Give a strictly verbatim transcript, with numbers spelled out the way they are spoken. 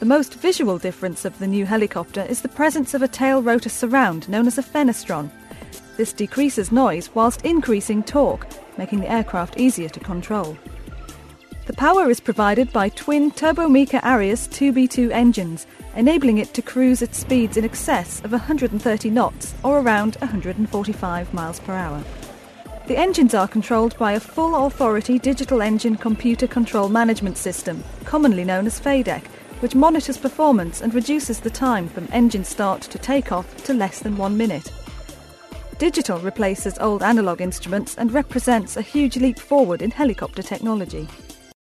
The most visual difference of the new helicopter is the presence of a tail rotor surround known as a fenestron. This decreases noise whilst increasing torque, making the aircraft easier to control. The power is provided by twin Turbomeca Arias two B two engines, enabling it to cruise at speeds in excess of one hundred thirty knots or around one hundred forty-five miles per hour. The engines are controlled by a full-authority digital engine computer control management system, commonly known as F A D E C, which monitors performance and reduces the time from engine start to takeoff to less than one minute. Digital replaces old analogue instruments and represents a huge leap forward in helicopter technology.